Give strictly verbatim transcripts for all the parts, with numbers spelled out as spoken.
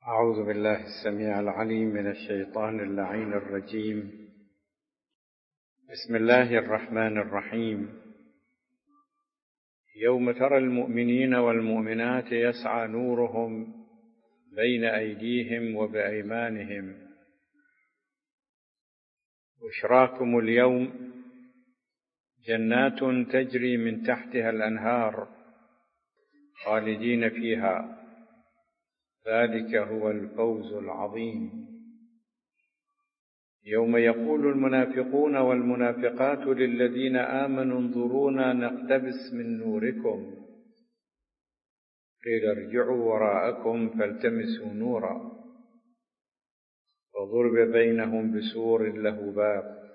أعوذ بالله السميع العليم من الشيطان اللعين الرجيم. بسم الله الرحمن الرحيم. يوم ترى المؤمنين والمؤمنات يسعى نورهم بين أيديهم وبأيمانهم بشراكم اليوم جنات تجري من تحتها الأنهار خالدين فيها ذلك هو الفوز العظيم. يوم يقول المنافقون والمنافقات للذين آمنوا انظرونا نقتبس من نوركم قيل ارجعوا وراءكم فالتمسوا نورا وضرب بينهم بسور له باب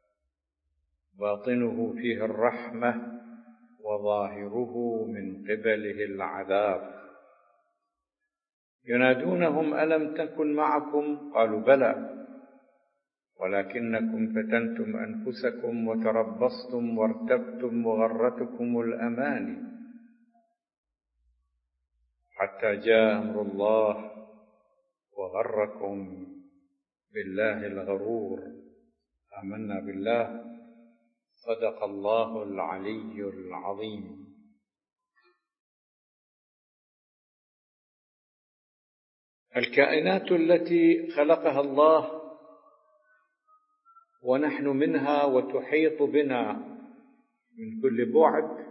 باطنه فيه الرحمة وظاهره من قبله العذاب ينادونهم ألم تكن معكم قالوا بلى ولكنكم فتنتم أنفسكم وتربصتم وارتبتم وغرتكم الأماني حتى جاء أمر الله وغركم بالله الغرور. آمنا بالله. صدق الله العلي العظيم. الكائنات التي خلقها الله ونحن منها وتحيط بنا من كل بعد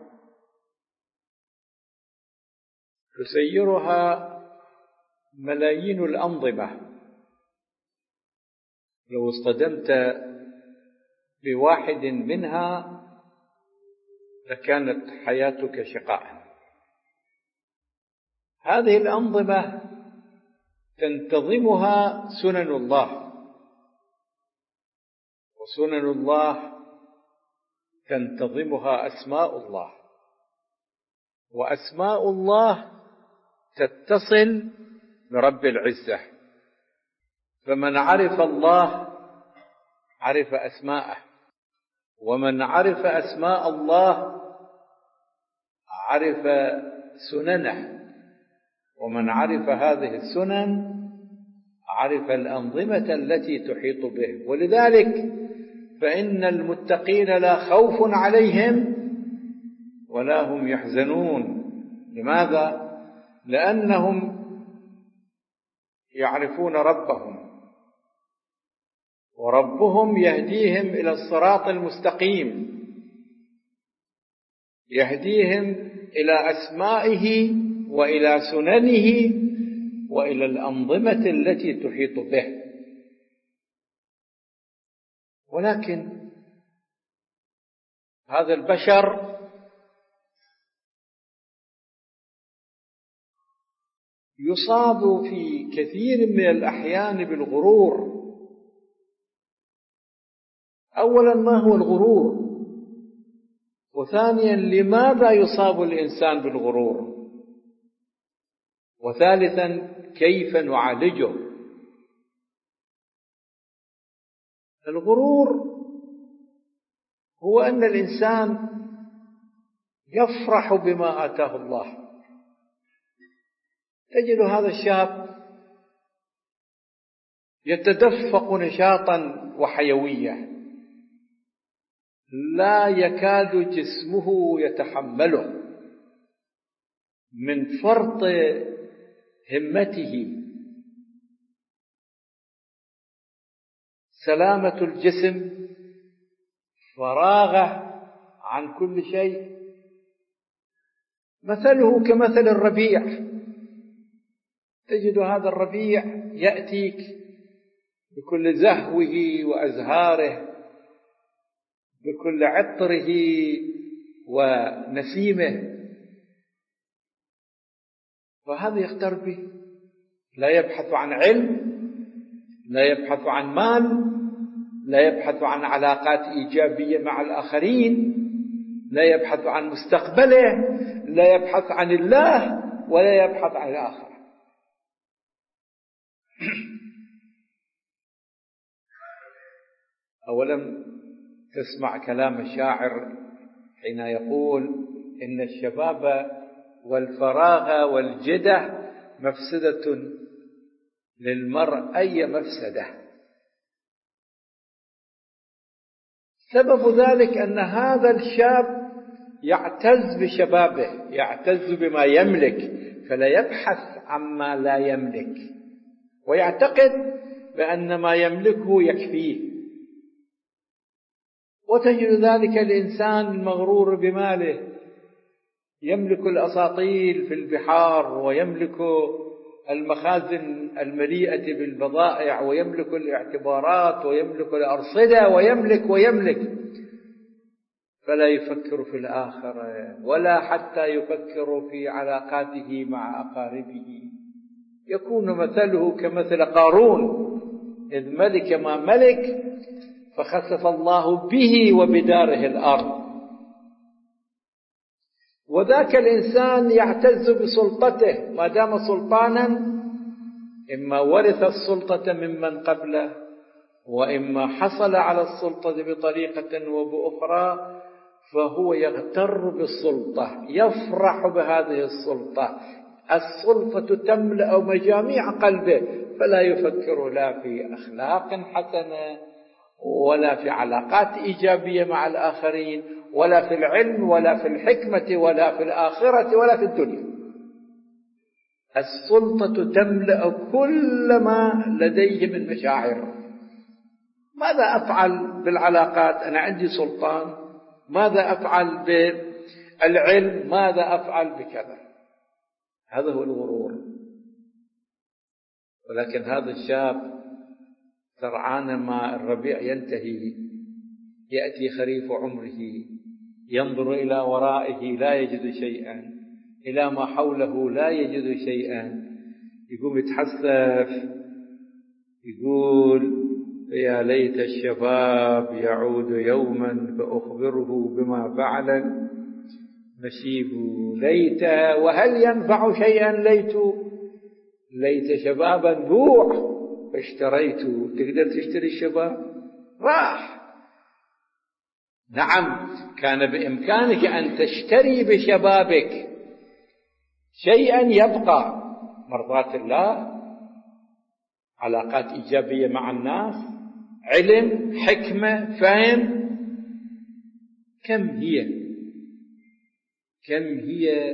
تسيرها ملايين الأنظمة. لو اصطدمت بواحد منها لكانت حياتك شقاء. هذه الأنظمة تنتظمها سنن الله، وسنن الله تنتظمها أسماء الله، وأسماء الله تتصل برب العزة. فمن عرف الله عرف أسماءه، ومن عرف أسماء الله عرف سننه، ومن عرف هذه السنن عرف الأنظمة التي تحيط به. ولذلك فإن المتقين لا خوف عليهم ولا هم يحزنون. لماذا؟ لأنهم يعرفون ربهم، وربهم يهديهم إلى الصراط المستقيم، يهديهم إلى أسمائه وإلى سننه وإلى الأنظمة التي تحيط به. ولكن هذا البشر يصاب في كثير من الأحيان بالغرور. أولا ما هو الغرور؟ وثانيا لماذا يصاب الإنسان بالغرور؟ وثالثا كيف نعالجه؟ الغرور هو أن الإنسان يفرح بما آتاه الله. تجد هذا الشاب يتدفق نشاطا وحيوية لا يكاد جسمه يتحمله من فرط همته. سلامة الجسم، فراغه عن كل شيء. مثله كمثل الربيع. تجد هذا الربيع يأتيك بكل زهوه وأزهاره، بكل عطره ونسيمه، فهذا يغتر به. لا يبحث عن علم، لا يبحث عن مال، لا يبحث عن علاقات إيجابية مع الآخرين، لا يبحث عن مستقبله، لا يبحث عن الله، ولا يبحث عن الآخرة. أولم تسمع كلام الشاعر حين يقول إن الشباب والفراغ والجدة مفسدة للمرء أي مفسدة. سبب ذلك أن هذا الشاب يعتز بشبابه، يعتز بما يملك، فلا يبحث عما لا يملك، ويعتقد بأن ما يملكه يكفيه. وتجد ذلك الإنسان المغرور بماله يملك الأساطيل في البحار، ويملك المخازن المليئة بالبضائع، ويملك الاعتبارات، ويملك الأرصدة، ويملك ويملك، فلا يفكر في الآخرة، ولا حتى يفكر في علاقاته مع أقاربه. يكون مثله كمثل قارون إذ ملك ما ملك فخسف الله به وبداره الأرض. وذاك الإنسان يعتز بسلطته ما دام سلطانا، إما ورث السلطة ممن قبله، وإما حصل على السلطة بطريقة وبأخرى، فهو يغتر بالسلطة، يفرح بهذه السلطة، السلطة تملأ مجاميع قلبه، فلا يفكر لا في أخلاق حسنة، ولا في علاقات إيجابية مع الآخرين، ولا في العلم، ولا في الحكمة، ولا في الآخرة، ولا في الدنيا. السلطة تملأ كل ما لديه من مشاعر. ماذا أفعل بالعلاقات؟ أنا عندي سلطان. ماذا أفعل بالعلم؟ ماذا أفعل بكذا؟ هذا هو الغرور. ولكن هذا الشاب سرعان ما الربيع ينتهي، يأتي خريف عمره، ينظر إلى ورائه لا يجد شيئا، إلى ما حوله لا يجد شيئا، يقوم يتحسف، يقول يا ليت الشباب يعود يوما فأخبره بما فعل مشيب ليت، وهل ينفع شيئا ليت؟ ليت شبابا بوع فاشتريته. تقدر تشتري الشباب؟ راح. نعم، كان بإمكانك أن تشتري بشبابك شيئا يبقى، مرضاة الله، علاقات إيجابية مع الناس، علم، حكمة، فهم. كم هي كم هي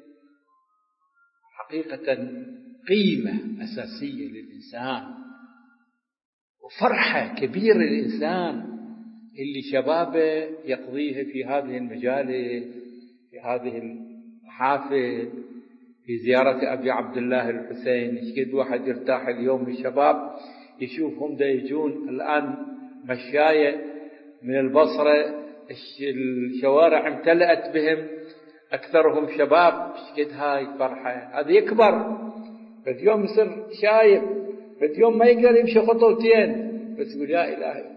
حقيقة قيمة أساسية للإنسان، وفرحة كبيرة للإنسان اللي شبابه يقضيه في هذه المجالس، في هذه المحافل، في زيارة أبي عبد الله الحسين. إيش واحد يرتاح اليوم الشباب يشوفهم دا يجون الآن مشاية من البصرة، الشوارع امتلأت بهم، أكثرهم شباب. إيش هاي فرحة. هذا يكبر بس يوم يصير شايب، بس يوم ما يقدر يمشي خطوتين بس يقول يا إلهي.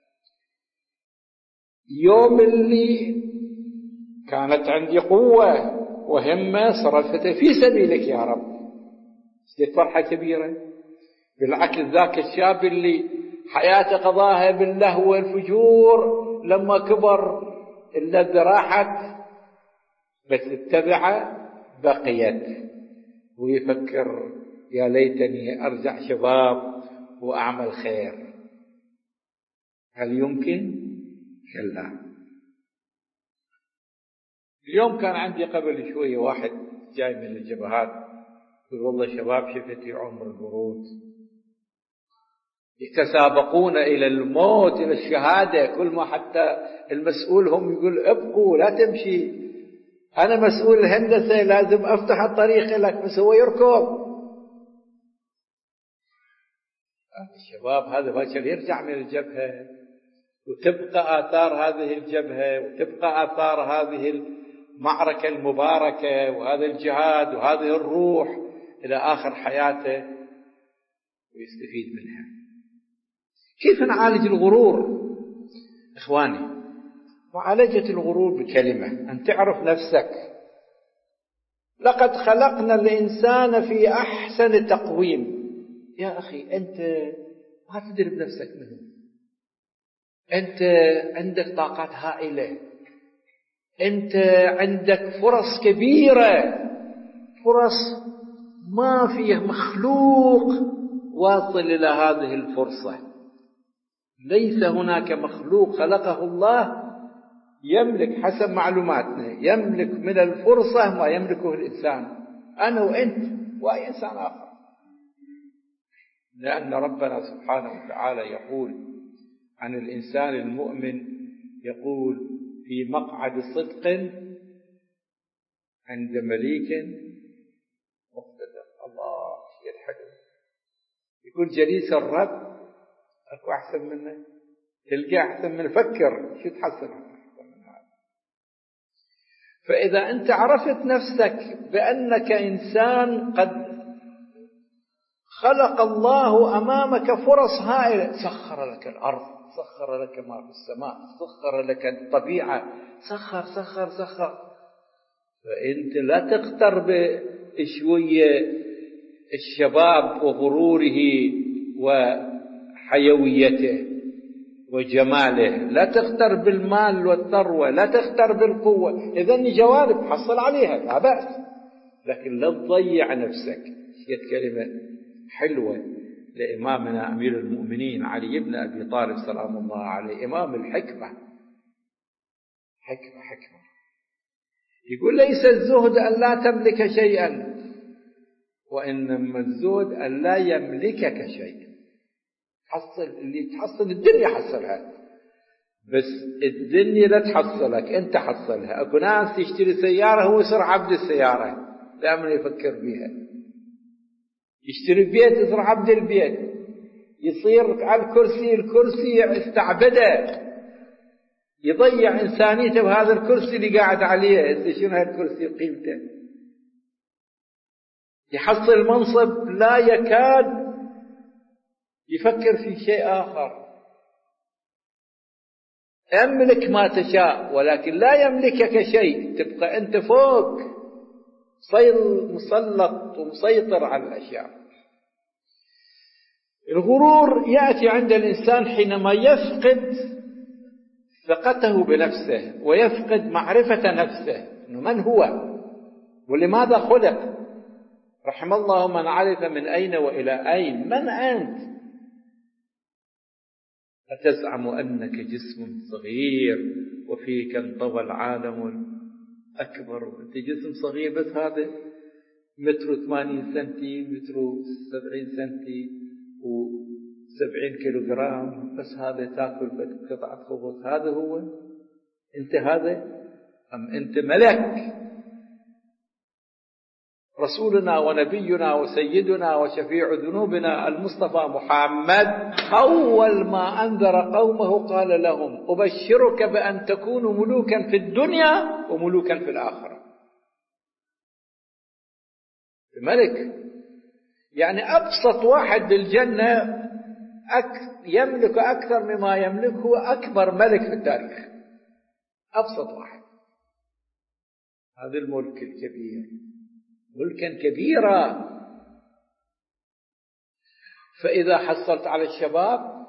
يوم اللي كانت عندي قوة وهمة صرفتها في سبيلك يا رب، إيش فرحة كبيرة. بالعكس ذاك الشاب اللي حياته قضاها باللهو والفجور، لما كبر اللذة راحت بس اتبع بقيت، ويفكر يا ليتني أرجع شباب وأعمل خير. هل يمكن؟ كلا. اليوم كان عندي قبل شوية واحد جاي من الجبهات يقول والله شباب شفتي عمر الورود يتسابقون إلى الموت، إلى الشهادة، كل ما حتى المسؤول هم يقول ابقوا لا تمشي، أنا مسؤول الهندسة لازم أفتح الطريق لك، بس هو يركض. الشباب هذا باكر يرجع من الجبهة، وتبقى آثار هذه الجبهة، وتبقى آثار هذه المعركة المباركة، وهذا الجهاد، وهذه الروح إلى آخر حياته، ويستفيد منها. كيف نعالج الغرور؟ إخواني، معالجة الغرور بكلمة: أن تعرف نفسك. لقد خلقنا الإنسان في أحسن تقويم. يا أخي أنت ما تدري بنفسك منه، أنت عندك طاقات هائلة، أنت عندك فرص كبيرة، فرص ما فيه مخلوق واصل إلى هذه الفرصة. ليس هناك مخلوق خلقه الله يملك حسب معلوماتنا يملك من الفرصة ما يملكه الإنسان، أنا وأنت وأي إنسان آخر، لأن ربنا سبحانه وتعالى يقول عن الإنسان المؤمن، يقول في مقعد صدق عند مليك مقتدر. الله يضحك، يقول جليس الرب أكو أحسن منه، تلقى أحسن من فكر شو تحصل أحسن من هذا. فإذا أنت عرفت نفسك بأنك إنسان قد خلق الله أمامك فرص هائلة، سخر لك الأرض، سخر لك ما في السماء، سخر لك الطبيعة، سخر سخر سخر، فأنت لا تغتر بشوية الشباب وغروره وحيويته وجماله، لا تغتر بالمال والثروة، لا تغتر بالقوة. إذن جوانب حصل عليها لا بأس، لكن لا تضيع نفسك. هي كلمة حلوة لإمامنا أمير المؤمنين علي بن أبي طالب سلام الله عليه، إمام الحكمة، حكمة حكمة. يقول ليس الزهد أن لا تملك شيئا، وإنما الزهد أن لا يملكك شيء. حصل اللي تحصل الدنيا حصلها، بس الدنيا لا تحصلك، أنت حصلها. أكو ناس يشتري سيارة هو يصير عبد السيارة، دائما يفكر بيها. يشتري بيت يصير عبد البيت، يصير على الكرسي الكرسي استعبده، يضيع إنسانيته بهذا الكرسي اللي قاعد عليه. شنو هالكرسي قيمته؟ يحصل منصب لا يكاد يفكر في شيء آخر. املك ما تشاء ولكن لا يملكك شيء، تبقى أنت فوق مسلط ومسيطر على الأشياء. الغرور يأتي عند الإنسان حينما يفقد ثقته بنفسه ويفقد معرفة نفسه، إنه من هو ولماذا خلق. رحم الله من عرف من أين وإلى أين. من أنت؟ أتزعم أنك جسم صغير وفيك انطوى العالم أكبر، وأنت جسم صغير بس هذا متر ثمانين سنتي، متر سبعين سنتي وسبعين كيلوغرام، بس هذا تأكل قطعة خبز. هذا هو أنت؟ هذا أم أنت ملك؟ رسولنا ونبينا وسيدنا وشفيع ذنوبنا المصطفى محمد أول ما أنذر قومه قال لهم أبشرك بأن تكونوا ملوكا في الدنيا وملوكا في الآخرة. الملك يعني أبسط واحد بالجنة يملك أكثر مما يملكه أكبر ملك في التاريخ، أبسط واحد. هذا الملك الكبير، ملكا كبيرا. فإذا حصلت على الشباب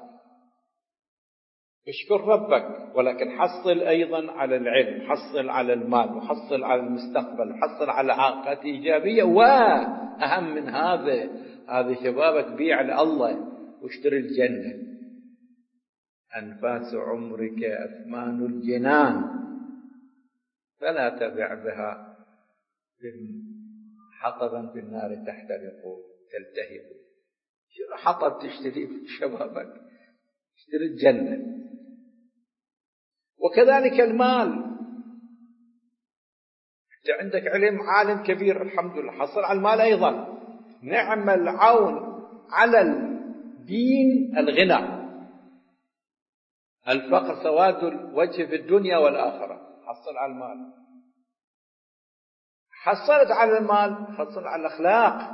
اشكر ربك، ولكن حصل أيضا على العلم، حصل على المال، وحصل على المستقبل، وحصل على علاقات إيجابية. وأهم من هذا، هذا شبابك بيع لله واشتري الجنة. أنفاس عمرك أثمان الجنان فلا تبع بها حطبا في النار تحترق تلتهب. شنو حطب تشتري في شبابك؟ اشتري الجنة. وكذلك المال، انت عندك علم، عالم كبير الحمد لله، حصل على المال أيضا. نعم العون على الدين الغنى، الفقر سواد الوجه في الدنيا والآخرة. حصل على المال، حصلت على المال، حصل على الأخلاق.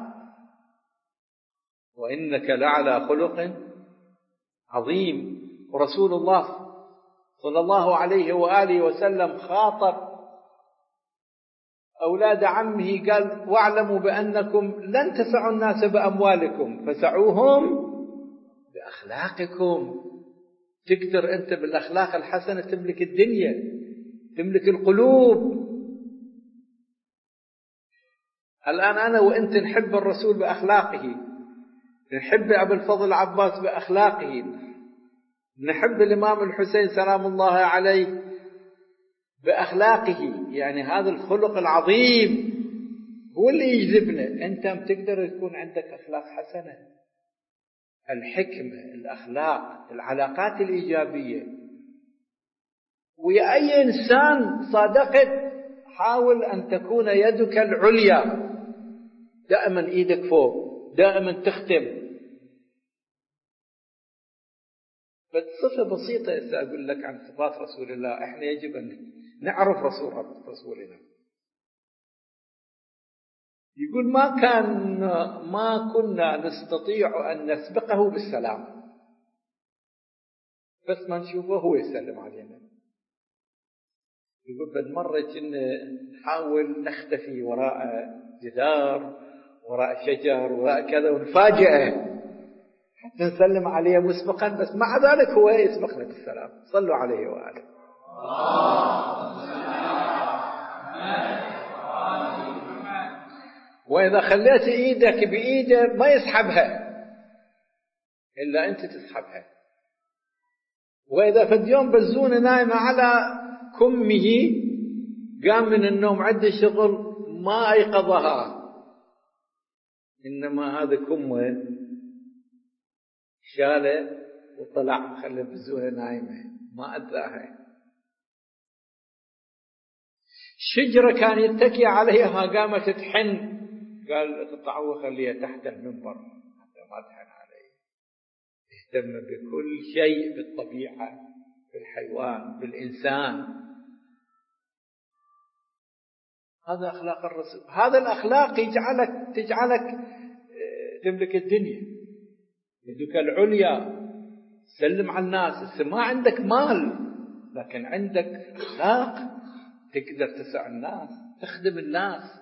وإنك لعلى خلق عظيم. ورسول الله صلى الله عليه وآله وسلم خاطب أولاد عمه قال واعلموا بأنكم لن تسعوا الناس بأموالكم فسعوهم بأخلاقكم. تقدر أنت بالأخلاق الحسنة تملك الدنيا، تملك القلوب. الآن أنا وأنت نحب الرسول بأخلاقه، نحب أبو الفضل العباس بأخلاقه، نحب الإمام الحسين سلام الله عليه بأخلاقه. يعني هذا الخلق العظيم هو اللي يجذبنا. أنت تقدر يكون عندك أخلاق حسنة، الحكمة، الأخلاق، العلاقات الإيجابية ويا أي إنسان صادقت. حاول أن تكون يدك العليا، دائما إيدك فوق، دائما تختم. بصفة بسيطة سأقول لك عن صفات رسول الله. إحنا يجب أن نعرف رسول رسولنا. يقول ما كان ما كنا نستطيع أن نسبقه بالسلام، بس ما نشوفه هو يسلم علينا. يقول بعد مرة كنا نحاول نختفي وراء جدار، وراء شجر، وراء كذا، ونفاجئه حتى نسلم عليه مسبقا، بس مع ذلك هو يسبقنا بالسلام. صلوا عليه وآله. وإذا خليت إيدك بإيده ما يسحبها إلا أنت تسحبها. وإذا في اليوم بزونة نايمة على كمه، قام من النوم عنده شغل ما أيقظها، إنما هذا كمه شاله وطلع خلى بزونة نايمة ما أدراها. شجرة كان يتكي عليها قامت تحن، قال اقطعوه خليها تحت المنبر حتى ما تحن عليه. اهتم بكل شيء بالطبيعة، بالحيوان، بالإنسان. هذا أخلاق الرسول. هذا الأخلاق يجعلك تجعلك تملك الدنيا، يدك العليا، سلم على الناس. ما عندك مال لكن عندك أخلاق، تقدر تسع الناس، تخدم الناس.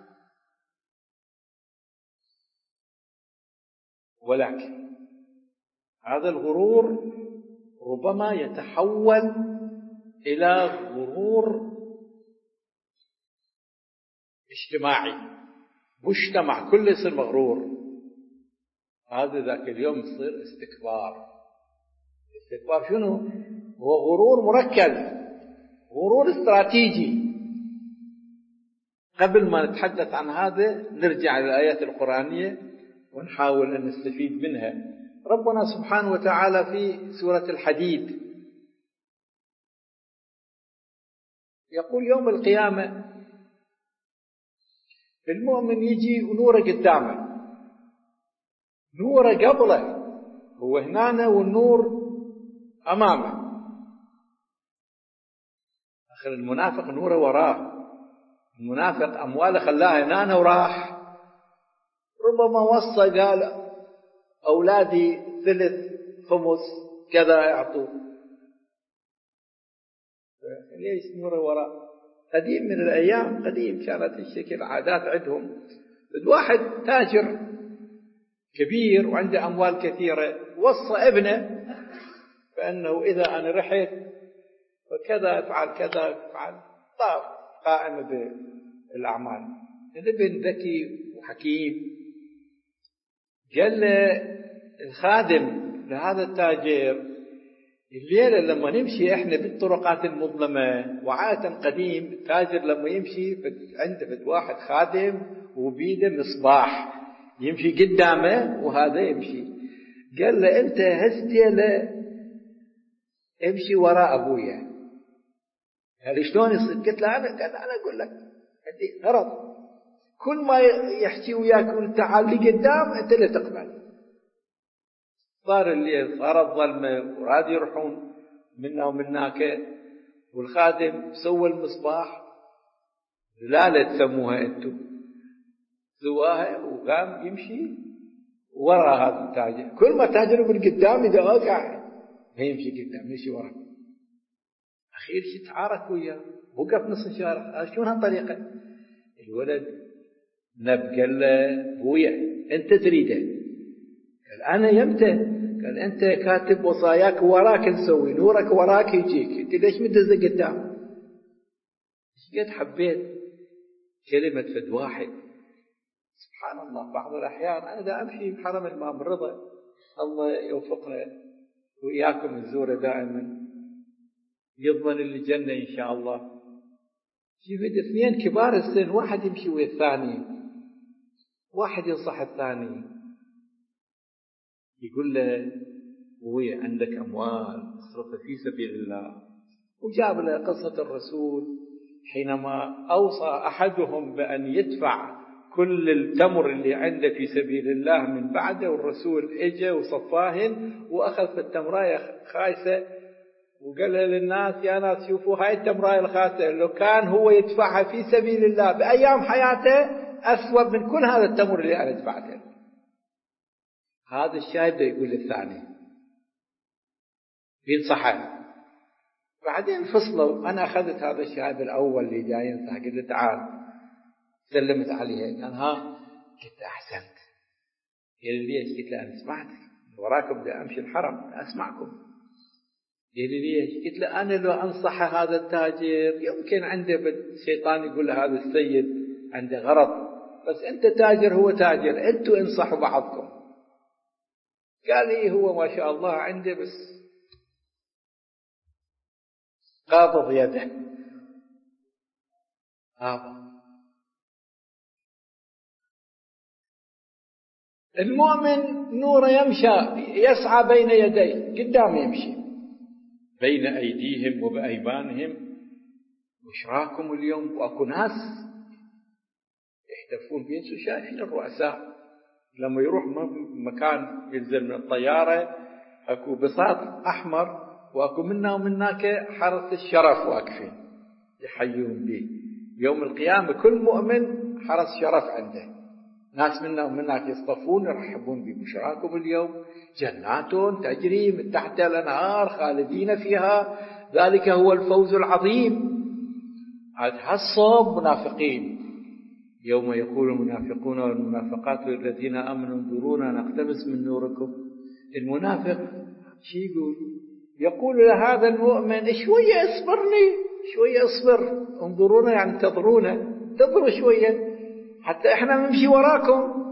ولكن هذا الغرور ربما يتحول إلى غرور اجتماعي، مجتمع كله يصير مغرور. هذا ذاك اليوم يصير استكبار. استكبار شنو؟ هو غرور مركز، غرور استراتيجي. قبل ما نتحدث عن هذا نرجع للآيات القرآنية ونحاول أن نستفيد منها. ربنا سبحانه وتعالى في سورة الحديد يقول يوم القيامة المؤمن يجي ونوره قدامه، نوره قبله، هو هنا والنور أمامه. آخر المنافق نوره وراه. المنافق أمواله خلاها هنا وراح. ربما وصى قال أولادي ثلث خمس كذا يعطوا، ليش نوره وراء؟ قديم من الأيام، قديم كانت الشكل عادات عندهم. الواحد تاجر كبير وعنده أموال كثيرة، وصى ابنه فأنه إذا أنا رحت وكذا افعل كذا افعل، طاف قائمة بالأعمال. الابن ذكي وحكيم. قال له الخادم لهذا التاجر الليلة لما نمشي احنا بالطرقات المظلمة، وعادة قديم التاجر لما يمشي عنده بد واحد خادم وبيده مصباح يمشي قدامه وهذا يمشي. قال له انت هسديله امشي وراء ابويا. قال شلون يصير؟ قلت له انا قال انا اقول لك عندي غرض، كل ما يحكي وياك وانت تعال لي قدام انت لا تقبل. صار الليل، صار الظلمة، وراد يروحون منا ومناك، والخادم سوى المصباح دلالة تسموها انتم، سواها وقام يمشي وراء هذا التاجر. كل ما تاجر من قدام إذا وقع ما يمشي قدام، يمشي وراء. أخير شي تعارك وياه، وقف نص الشارع. شلون هالطريقة؟ الولد نب قال له بويا أنت تريده؟ قال أنا يمتى؟ قال أنت كاتب وصاياك وراك نسوي، نورك وراك يجيك، أنت ليش مدز قدام؟ قد حبيت كلمة فد واحد. سبحان الله، بعض الأحيان أنا دا أمشي بحرم الإمام الرضا الله يوفقنا وإياكم نزوره دائما، يضمن الجنة إن شاء الله. شوف اثنين كبار السن، واحد يمشي ويا الثاني، واحد ينصح الثاني، يقول له وي عندك أموال اصرفها في سبيل الله، وجاب له قصة الرسول حينما أوصى أحدهم بأن يدفع كل التمر اللي عنده في سبيل الله من بعده، والرسول اجى وصفاهن وأخذ التمراية خايسة وقالها للناس يا ناس شوفوا هاي التمراية الخايسة لو كان هو يدفعها في سبيل الله بأيام حياته أثوب من كل هذا التمر اللي أنا دفعته. هذا الشايب يقول للثاني ينصحه. بعدين فصلوا، أنا أخذت هذا الشايب الأول اللي جاي ينصح، قلت له تعال، سلمت عليه، قال ها، قلت أحسنت. قال لي ليش؟ قلت له أنا سمعتك وراكم بدي أمشي الحرم أسمعكم. قال لي ليش؟ قلت له أنا لو أنصح هذا التاجر يمكن عنده الشيطان يقول له هذا السيد عنده غرض، بس أنت تاجر هو تاجر، أنتوا انصحوا بعضكم. قال لي هو ما شاء الله عنده بس قابض يده. هذا المؤمن نور يمشى يسعى بين يديه، قدام يمشي بين أيديهم وبأيمانهم بشراكم اليوم. وأكو ناس يحتفون بينسوا، شايفين الرؤساء لما يروح مكان ينزل من الطيارة أكو بساط أحمر وأكو منا ومناك حرس الشرف واقفين يحيون به. يوم القيامة كل مؤمن حرس شرف عنده، ناس منا ومناك يصطفون يرحبون ببشراكم اليوم جنات تجري من تحت الأنهار خالدين فيها ذلك هو الفوز العظيم. هالصوب منافقين، يوم يقول المنافقون والمنافقات للذين آمنوا انظرونا نقتبس من نوركم. المنافق شي يقول؟ يقول لهذا المؤمن شوية اصبرني، شوية اصبر، انظرونا يعني انتظرونا، انتظروا شوية حتى احنا نمشي وراكم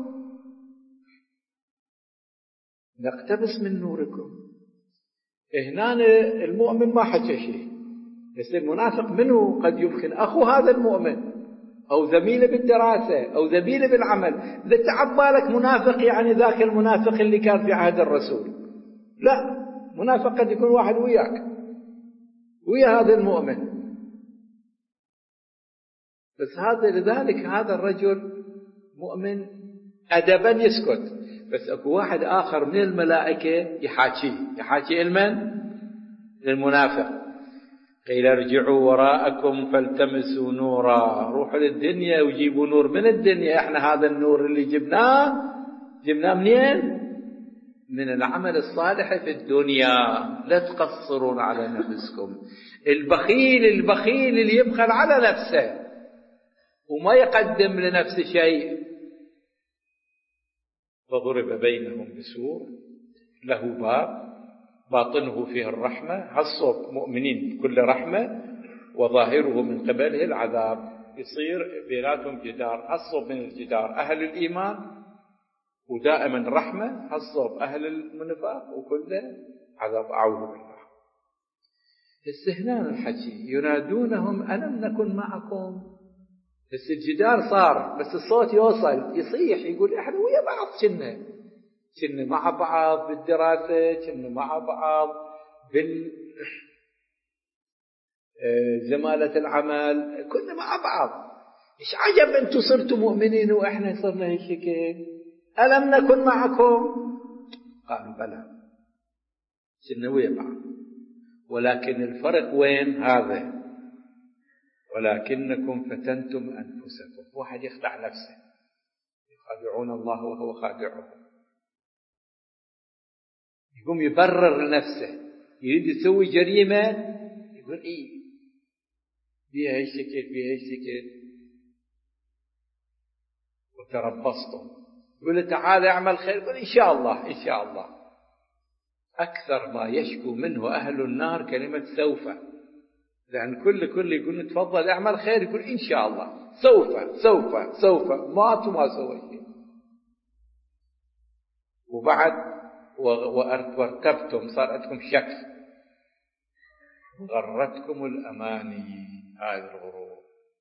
نقتبس من نوركم. هنا المؤمن ما حكى شيء، بس المنافق منه قد يمكن أخو هذا المؤمن أو زميله بالدراسة أو زميله بالعمل. إذا تعب بالك منافق يعني ذاك المنافق اللي كان في عهد الرسول، لا، منافق قد يكون واحد وياك ويا هذا المؤمن. بس هذا لذلك هذا الرجل مؤمن أدبا يسكت، بس أكو واحد آخر من الملائكة يحاكيه، يحاكي المن للمنافق. قيل ارجعوا وراءكم فالتمسوا نورا، روحوا للدنيا وجيبوا نور من الدنيا. احنا هذا النور اللي جبناه جبناه منين؟ من العمل الصالح في الدنيا. لا تقصرون على نفسكم. البخيل البخيل اللي يبخل على نفسه وما يقدم لنفسه شيء. فضرب بينهم بسور له باب باطنه فيه الرحمة، هالصوب مؤمنين بكل رحمة وظاهره من قبله العذاب. يصير بيناتهم جدار، هالصوب من الجدار أهل الإيمان ودائما رحمة، هالصوب أهل النفاق وكله عذاب. أعوذ بالله. استهنان الحكي ينادونهم ألم نكن معكم. بس الجدار صار، بس الصوت يوصل يصيح يقول احنا ويا بعض، كنا كنا مع بعض بالدراسة، كنا مع بعض بالزمالة العمل، كنا مع بعض. مش عجب انتم صرتوا مؤمنين واحنا صرنا هيك. ألم نكن معكم؟ قالوا بلى كنا ويا بعض، ولكن الفرق وين؟ هذا ولكنكم فتنتم أنفسكم. واحد يخدع نفسه، يخادعون الله وهو خادعهم، يقوم يبرر لنفسه، يريد يسوي جريمة يقول إيه بيها هالشكل بيها هالشكل. وتربصتم، يقول تعال اعمل خير، يقول إن شاء الله إن شاء الله. أكثر ما يشكو منه أهل النار كلمة سوف، لأن كل كل يقول تفضل اعمل خير يقول إن شاء الله، سوف سوف سوف، مات وما سوى شيء. وبعد وارتبتم، صار عندكم شك، غرتكم الأماني. هذا الغرور،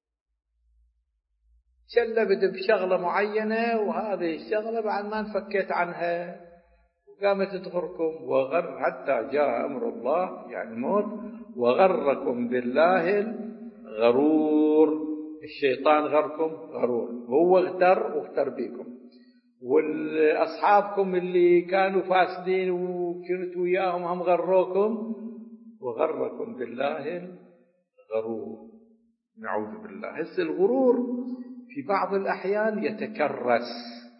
شلبت بشغلة معينة وهذه الشغلة بعد ما انفكيت عنها وقامت تغركم، وغر حتى جاء أمر الله يعني الموت، وغركم بالله الغرور. الشيطان غركم غرور، هو اغتر واغتر بكم، والأصحابكم اللي كانوا فاسدين وكنتوا وياهم هم غروكم، وغركم بالله الغرور. نعوذ بالله. هسه الغرور في بعض الأحيان يتكرس،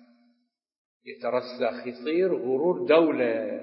يترسخ، يصير غرور دولة.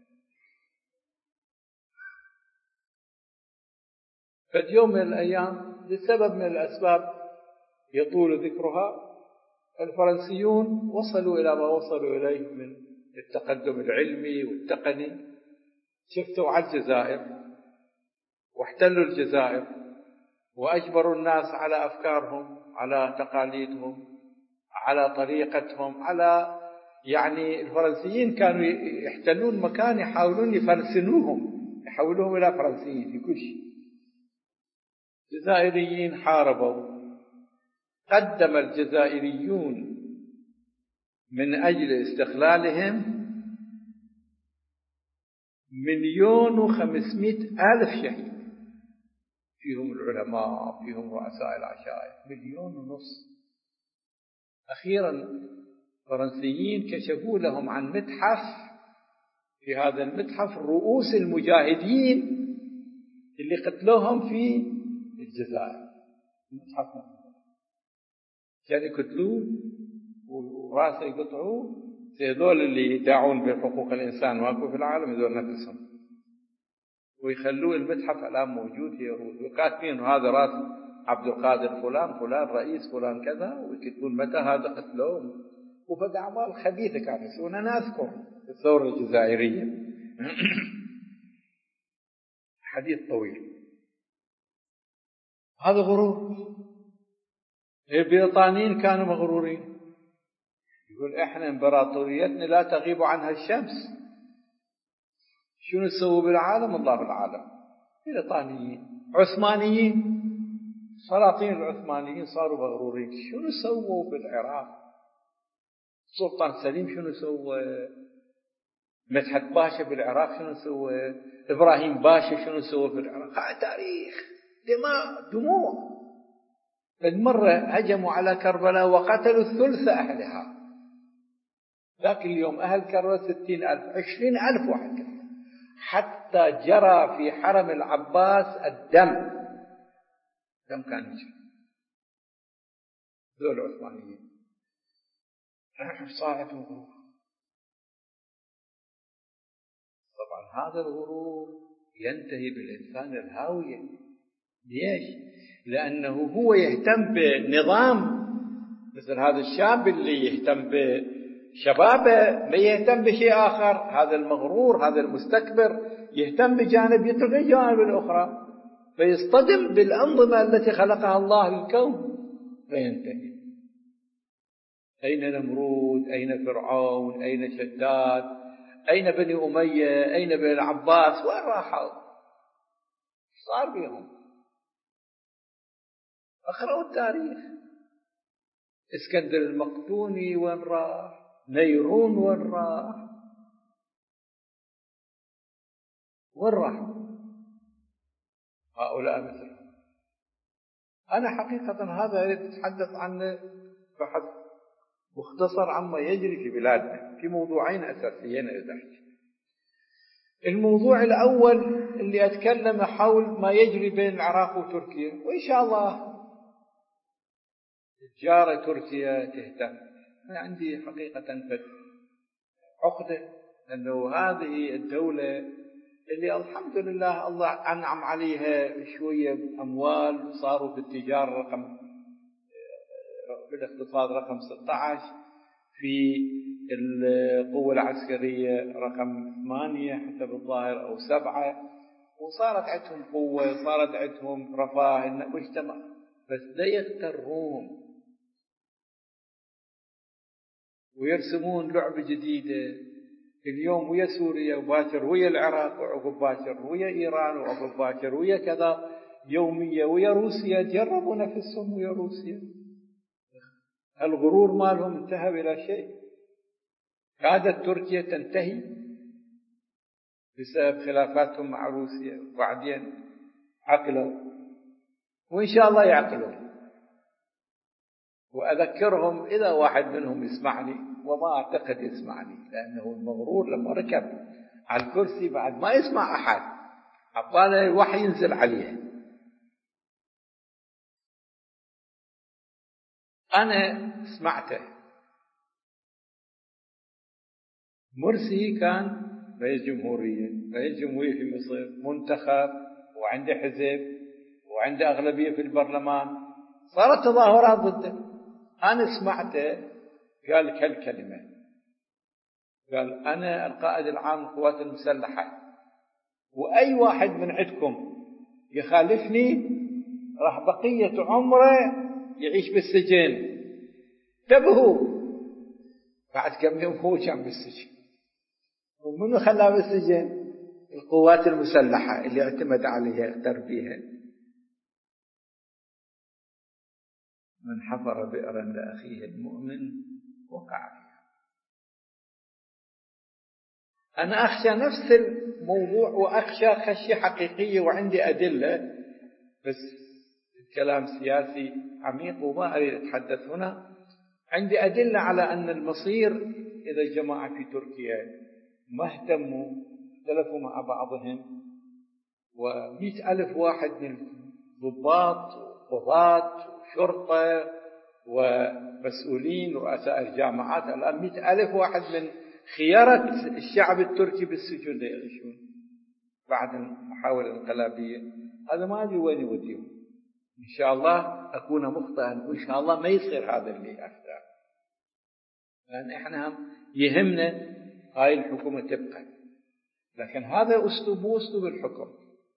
ففي يوم من الأيام لسبب من الأسباب يطول ذكرها، الفرنسيون وصلوا إلى ما وصلوا إليه من التقدم العلمي والتقني. شفتوا على الجزائر واحتلوا الجزائر وأجبروا الناس على أفكارهم، على تقاليدهم، على طريقتهم، على يعني الفرنسيين كانوا يحتلون مكان يحاولون يفرسنوهم، يحولوهم إلى فرنسيين في كل شيء. الجزائريين حاربوا، قدم الجزائريون من أجل استقلالهم مليون وخمسمائة ألف شهيد، فيهم العلماء، فيهم رؤساء العشائر، مليون ونص. أخيرا الفرنسيين كشفوا لهم عن متحف، في هذا المتحف رؤوس المجاهدين اللي قتلوهم في الجزائر. المتحف كان يقتلوه وراسه يقطعوه، هذول اللي يدعون بحقوق الإنسان ماكو في العالم، هذول نفسهم، ويخلوه المتحف الآن موجود في روسيا، وكاتبين هذا راس عبد القادر فلان فلان رئيس فلان كذا، ويكتبون متى هذا قتلوه. وفد أعمال خبيثة كانوا يسوون. أنا أذكر الثورة الجزائرية حديث طويل. هذا غرور. البريطانيين كانوا مغرورين، يقول إحنا إمبراطوريتنا لا تغيب عنها الشمس. شنو سووا بالعالم؟ الله بالعالم. بريطانيين، عثمانيين، سلاطين العثمانيين صاروا مغرورين. شنو سووا بالعراق؟ سلطان سليم شنو سوى؟ مدحت باشا بالعراق شنو سوى؟ إبراهيم باشا شنو سوى في العراق؟ هذا تاريخ، دماء، دموع. المرة هجموا على كربلاء وقتلوا ثلث أهلها. ذاك اليوم أهل كربلاء ستين ألف، عشرين ألف واحد، حتى جرى في حرم العباس الدم، دم كان يجري. ذول العثمانيين صارت غرور. طبعا هذا الغرور ينتهي بالإنسان الهاوية. ليش؟ لأنه هو يهتم بنظام، مثل هذا الشاب اللي يهتم بشبابه ما يهتم بشيء آخر. هذا المغرور، هذا المستكبر يهتم بجانب يترك الجانب الأخرى، فيصطدم بالأنظمة التي خلقها الله للكون فينتهي. أين نمرود؟ أين فرعون؟ أين شداد؟ أين بني أمية؟ أين بني العباس؟ وين راحوا؟ صار بهم؟ أقرأوا التاريخ. اسكندر المقدوني وين راح؟ نيرون وين راح؟ وين راح؟ هؤلاء مثلهم. أنا حقيقة هذا أريد أتحدث عنه بحث مختصر عما يجري في بلادنا في موضوعين أساسيين أريد أحكي. الموضوع الأول اللي أتكلم حول ما يجري بين العراق وتركيا، وإن شاء الله الجارة تركيا تهتم. أنا عندي حقيقة عقدة أنه هذه الدولة اللي الحمد لله الله أنعم عليها شوية أموال، صاروا في التجارة رقم، في الاقتصاد رقم ستة عشر، في القوة العسكرية رقم ثمانية حسب الظاهر أو سبعة، وصارت عندهم قوة، صارت عندهم رفاه المجتمع، بس لا يغترون ويرسمون لعبة جديدة اليوم ويا سوريا وباكر ويا العراق وعقب باكر ويا إيران وعقب باكر ويا كذا يومية ويا روسيا، جربوا نفسهم ويا روسيا، الغرور مالهم انتهى إلى شيء. كادت تركيا تنتهي بسبب خلافاتهم مع روسيا، وبعدين عقلوا، وإن شاء الله يعقلوا. وأذكرهم إذا واحد منهم يسمعني، وما أعتقد يسمعني، لأنه المغرور لما ركب على الكرسي بعد ما يسمع أحد، عباله الوحي ينزل عليه. أنا سمعته، مرسي كان رئيس جمهورية، رئيس جمهورية في مصر، منتخب وعنده حزب وعنده أغلبية في البرلمان، صارت تظاهرات ضده. أنا سمعته قال هالكلمة، قال أنا القائد العام للقوات المسلحة، وأي واحد من عندكم يخالفني راح بقية عمره يعيش بالسجن. انتبهوا، بعد كم يوم هو كان بالسجن. ومنو خلاه بالسجن؟ القوات المسلحة اللي اعتمد عليها اغتر بيها. من حفر بئرا لأخيه المؤمن وقع فيها. أنا أخشى نفس الموضوع، وأخشى خشية حقيقية، وعندي أدلة، بس الكلام سياسي عميق وما أريد أتحدث هنا. عندي أدلة على أن المصير إذا الجماعة في تركيا ما اهتموا، اختلفوا مع بعضهم، ومئة ألف واحد من ضباط وقضاة وشرطة ومسؤولين رؤساء الجامعات، الآن مئة ألف واحد من خيارة الشعب التركي بالسجون يعيشون بعد المحاولة الانقلابية. هذا ما أدري وين يوديهم. إن شاء الله أكون مخطئا، وإن شاء الله ما يصير هذا اللي أفتاه، لأن إحنا هم يهمنا هاي الحكومة تبقى، لكن هذا أسلوب مو أسلوب الحكم.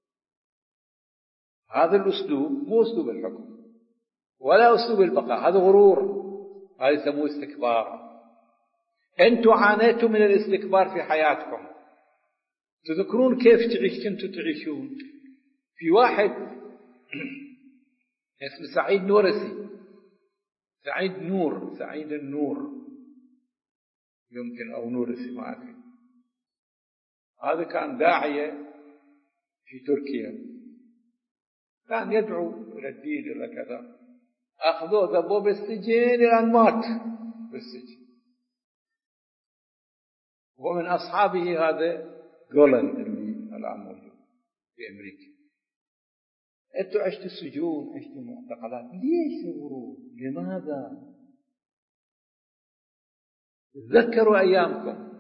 هذا الأسلوب مو أسلوب الحكم ولا أسلوب البقاء، هذا غرور، هذا يسموه استكبار. أنتوا عانيتوا من الاستكبار في حياتكم. تذكرون كيف تعيش كنتوا تعيشون؟ في واحد اسمه سعيد نورسي، سعيد نور، سعيد النور يمكن، أو نورسي ما أدري. هذا كان داعية في تركيا، كان يدعو إلى الدين إلى كذا. أخذوه ذبوه بالسجن إلى أن مات بالسجن. ومن أصحابه هذا جولان اللي الآن موجود في أمريكا. أنتوا عشتوا السجون، عشتوا المعتقلات، ليش الغرور؟ لماذا؟ تذكروا أيامكم.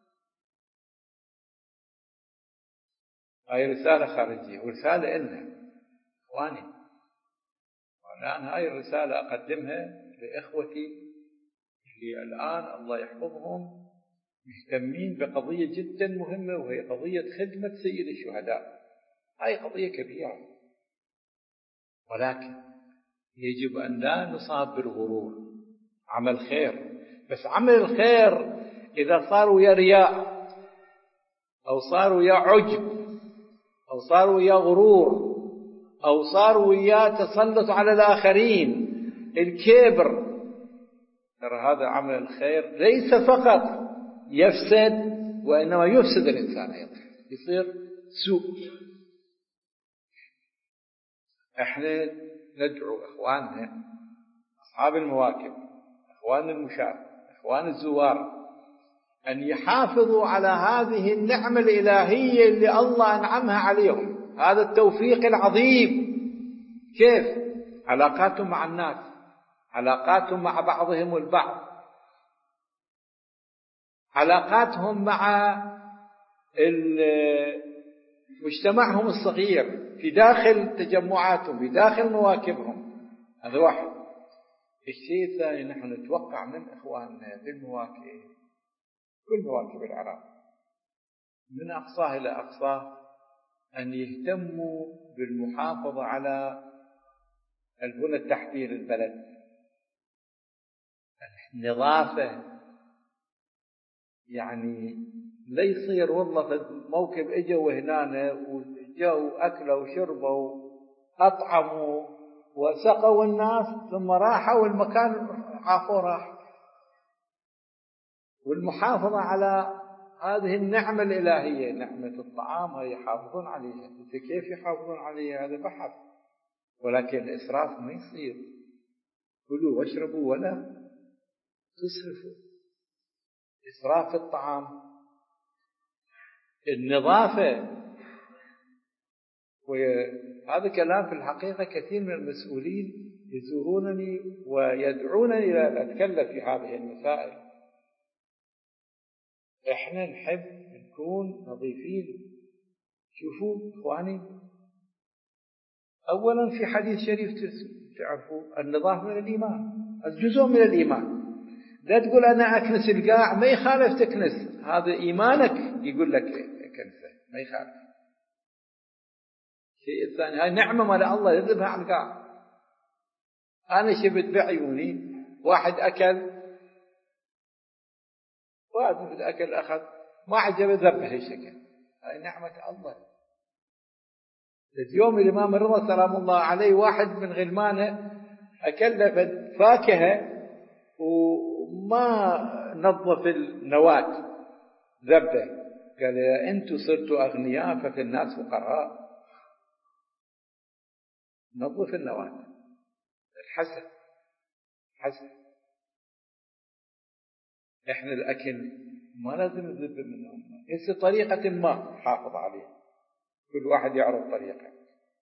هاي رسالة خارجية ورسالة إلنا إخواني، والآن هاي الرسالة أقدمها لإخوتي اللي الآن الله يحفظهم مهتمين بقضية جدا مهمة، وهي قضية خدمة سيد الشهداء. هاي قضية كبيرة، ولكن يجب أن لا نصاب بالغرور. عمل خير، بس عمل الخير إذا صار ويا رياء، أو صار ويا عجب، أو صار ويا غرور، أو صار ويا تسلط على الآخرين، الكبر، ترى هذا عمل الخير ليس فقط يفسد، وإنما يفسد الإنسان أيضا، يصير سوء. احنا ندعو اخواننا اصحاب المواكب، اخوان المشاة، اخوان الزوار، ان يحافظوا على هذه النعمة الالهية اللي الله انعمها عليهم، هذا التوفيق العظيم. كيف؟ علاقاتهم مع الناس، علاقاتهم مع بعضهم البعض، علاقاتهم مع مجتمعهم الصغير في داخل تجمعاتهم، في داخل مواكبهم. هذا واحد. الشيء الثاني، نحن نتوقع من إخواننا في المواكب، كل مواكب العراق من أقصاه إلى أقصاه، أن يهتموا بالمحافظة على البنى التحتية للبلد، النظافة، يعني لا يصير والله في الموكب اجوا هنا وجاوا أكلوا وشربوا أطعموا وسقوا الناس ثم راحوا المكان عافوا راح. والمحافظة على هذه النعمة الإلهية نعمة الطعام هي يحافظون عليها. أنت كيف يحافظون عليها؟ هذا بحث. ولكن الإسراف ما يصير. كلوا واشربوا ولا تسرفوا. إسراف الطعام. النظافة، وهذا كلام في الحقيقة كثير من المسؤولين يزورونني ويدعونني إلى أتكلم في هذه المسائل. إحنا نحب نكون نظيفين. شوفوا إخواني، أولا في حديث شريف تعرفوا النظافة من الإيمان، الجزء من الإيمان. لا تقول أنا أكنس القاع، ما يخالف تكنس، هذا إيمانك يقول لك كنسه، ما يخالف. الشيء الثاني هاي نعمة مال الله يذبها على القاع. أنا شفت بعيوني واحد أكل واحد أكل أخذ ما عجبه ذبه الشكل، هاي نعمة الله. اليوم الإمام الرضا سلام الله عليه واحد من غلمانه أكل فاكهة وما نظف النواة ذبه، قال يا أنتم صرتوا أغنياء ففي الناس فقراء. نظف النواة. الحسن حسن. إحنا الأكل ما لازم نذب منهم، هسه طريقة ما حافظ عليها، كل واحد يعرف طريقة.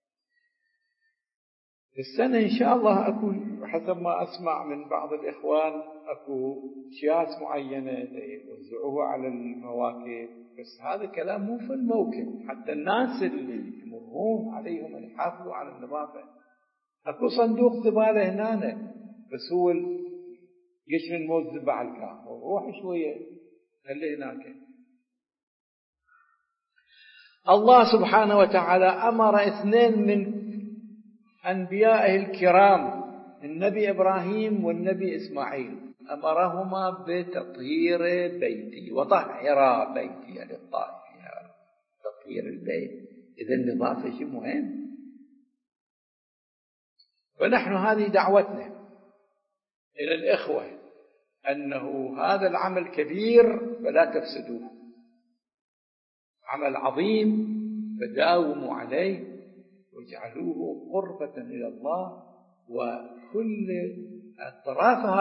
السنة إن شاء الله أكو حسب ما أسمع من بعض الإخوان أكو أشياء معينة يوزعوها على المواكب، بس هذا كلام مو في الموكب، حتى الناس اللي يمرون عليهم أن يحافظوا على النظافة. أكو صندوق زبالة هنا، بس هو قشر الموز زبع على الكام، روح شوية خليه هناك. الله سبحانه وتعالى أمر اثنين من أنبيائه الكرام، النبي إبراهيم والنبي إسماعيل، أمرهما بتطهير بيتي وطهر بيتي للطائفين، تطهير البيت. إذا النظافة شيء مهم. ونحن هذه دعوتنا إلى الإخوة أنه هذا العمل كبير فلا تفسدوه، عمل عظيم فداوموا عليه واجعلوه قربة إلى الله. وكل الطرافة